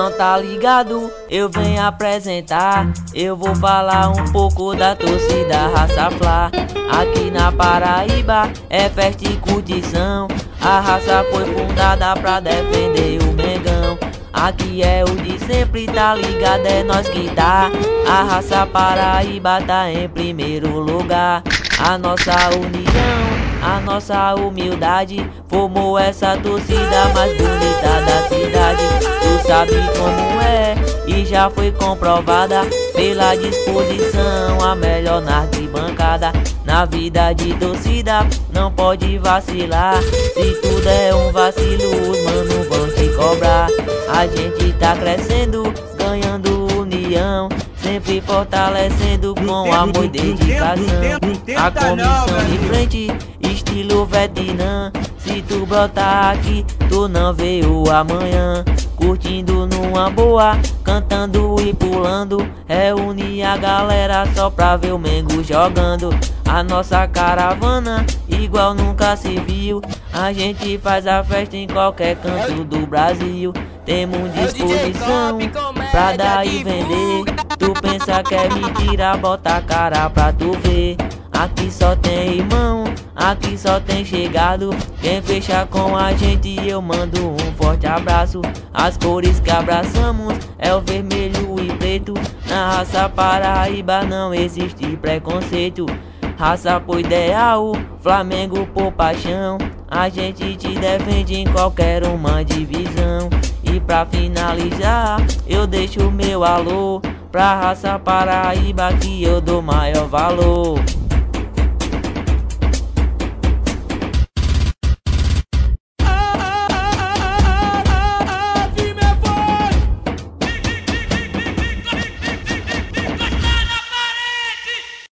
não tá ligado, eu venho apresentar. Eu vou falar um pouco da torcida Raça Fla. Aqui na Paraíba é festa e curtição. A raça foi fundada pra defender o Mengão. Aqui é o de sempre, tá ligado, é nós que tá. A raça Paraíba tá em primeiro lugar. A nossa união, a nossa humildade formou essa torcida mais bonita da cidade. Tu sabe como é e já foi comprovada pela disposição, a melhor na arquibancada. Na vida de torcida não pode vacilar. Se tu der um vacilo, os mano vão te cobrar. A gente tá crescendo, ganhando união, sempre fortalecendo com amor e dedicação. A comissão de frente, estilo Vietnã. Se tu brotar aqui, tu não vê o amanhã. Curtindo numa boa, cantando e pulando. Reúne a galera só pra ver o Mengo jogando. A nossa caravana, igual nunca se viu. A gente faz a festa em qualquer canto do Brasil. Temos disposição pra dar e vender. Tu pensa que é mentira, bota a cara pra tu ver. Aqui só tem irmão, aqui só tem chegado. Quem fecha com a gente eu mando um forte abraço. As cores que abraçamos é o vermelho e preto. Na raça Paraíba não existe preconceito. Raça por ideal, Flamengo por paixão. A gente te defende em qualquer uma divisão. E pra finalizar, eu deixo meu alô pra raça Paraíba que eu dou maior valor.